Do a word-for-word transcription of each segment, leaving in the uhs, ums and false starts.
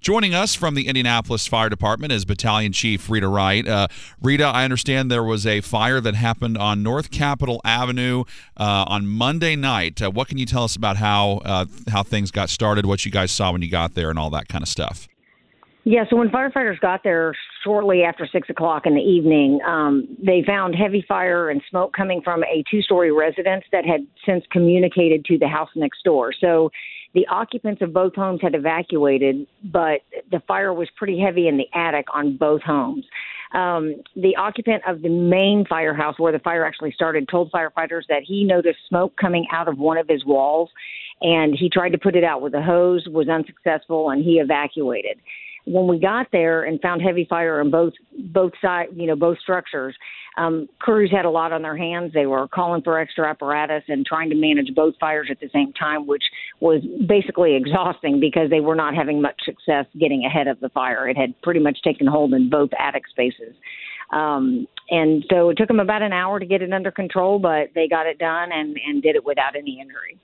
Joining us from the Indianapolis Fire Department is Battalion Chief Rita Wright. Uh, Rita, I understand there was a fire that happened on North Capitol Avenue uh, on Monday night. Uh, what can you tell us about how uh, how things got started, what you guys saw when you got there, and all that kind of stuff? Yeah, so when firefighters got there shortly after six o'clock in the evening, um, they found heavy fire and smoke coming from a two-story residence that had since communicated to the house next door. So the occupants of both homes had evacuated, but the fire was pretty heavy in the attic on both homes. Um, the occupant of the main firehouse where the fire actually started told firefighters that he noticed smoke coming out of one of his walls, and he tried to put it out with a hose, was unsuccessful, and he evacuated. When we got there and found heavy fire on both both sides, you know, both structures, um, crews had a lot on their hands. They were calling for extra apparatus and trying to manage both fires at the same time, which was basically exhausting because they were not having much success getting ahead of the fire. It had pretty much taken hold in both attic spaces. Um, and so it took them about an hour to get it under control, but they got it done and, and did it without any injury.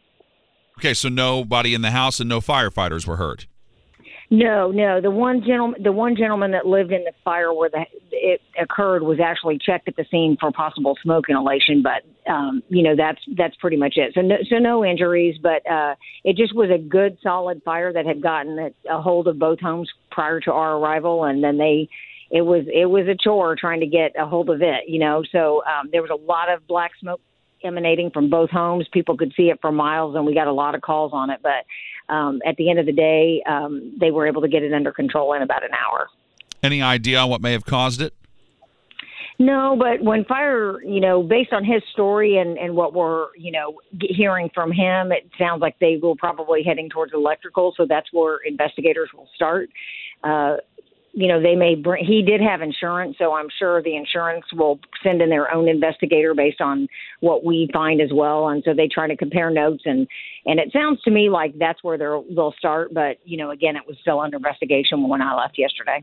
Okay, so nobody in the house and no firefighters were hurt. No, no. The one gentleman, the one gentleman that lived in the fire where the, it occurred was actually checked at the scene for possible smoke inhalation, but um, you know that's that's pretty much it. So no, so no injuries, but uh, it just was a good, solid fire that had gotten a, a hold of both homes prior to our arrival, and then they, it was it was a chore trying to get a hold of it, you know. So um, there was a lot of black smoke emanating from both homes. People could see it for miles, and we got a lot of calls on it, but. Um, at the end of the day, um, they were able to get it under control in about an hour. Any idea what may have caused it? No, but when fire, you know, based on his story and, and what we're, you know, hearing from him, it sounds like they will probably heading towards electrical. So that's where investigators will start. Uh, you know, they may bring, he did have insurance, so I'm sure the insurance will send in their own investigator based on what we find as well. And so they try to compare notes, and, and it sounds to me like that's where they'll, they'll start. But, you know, again, it was still under investigation when I left yesterday.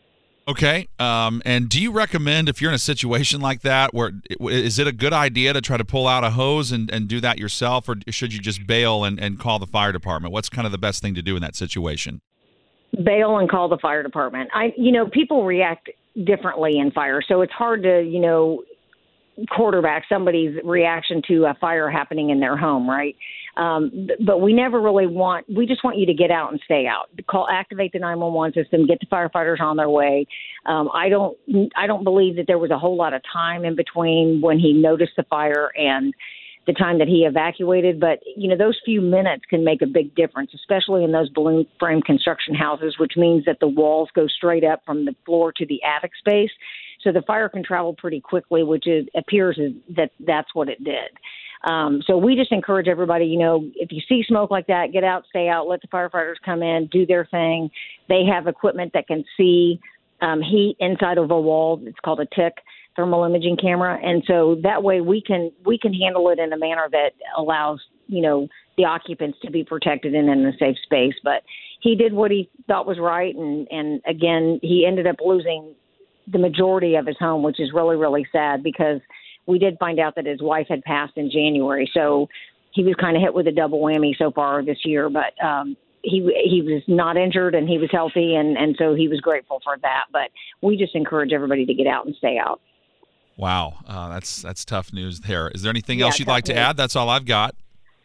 Okay. Um, and do you recommend, if you're in a situation like that, where is it a good idea to try to pull out a hose and, and do that yourself, or should you just bail and, and call the fire department? What's kind of the best thing to do in that situation? Bail and call the fire department. I, you know, people react differently in fire, so it's hard to, you know, quarterback somebody's reaction to a fire happening in their home, right? Um, but we never really want, we just want you to get out and stay out. Call, activate the nine one one system, get the firefighters on their way. Um, I don't, I don't believe that there was a whole lot of time in between when he noticed the fire and the time that he evacuated. But, you know, those few minutes can make a big difference, especially in those balloon frame construction houses, which means that the walls go straight up from the floor to the attic space. So the fire can travel pretty quickly, which is, appears that that's what it did. Um, so we just encourage everybody, you know, if you see smoke like that, get out, stay out, let the firefighters come in, do their thing. They have equipment that can see um, heat inside of a wall. It's called a T I C, thermal imaging camera. And so that way we can we can handle it in a manner that allows, you know, the occupants to be protected and in a safe space. But he did what he thought was right. And, and again, he ended up losing the majority of his home, which is really, really sad because we did find out that his wife had passed in January. So he was kind of hit with a double whammy so far this year. But um, he he was not injured and he was healthy. And, and so he was grateful for that. But we just encourage everybody to get out and stay out. Wow, uh, that's that's tough news there. Is there anything yeah, else you'd like to add? That's all I've got.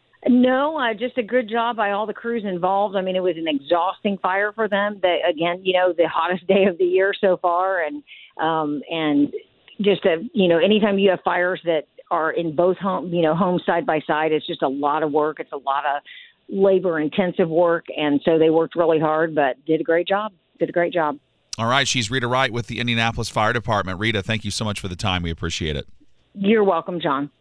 No, uh, just a good job by all the crews involved. I mean, it was an exhausting fire for them. They, again, you know, the hottest day of the year so far. And um, and just, a, you know, anytime you have fires that are in both home, you know, homes side by side, it's just a lot of work. It's a lot of labor-intensive work. And so they worked really hard, but did a great job. Did a great job. All right. She's Rita Wright with the Indianapolis Fire Department. Rita, thank you so much for the time. We appreciate it. You're welcome, John.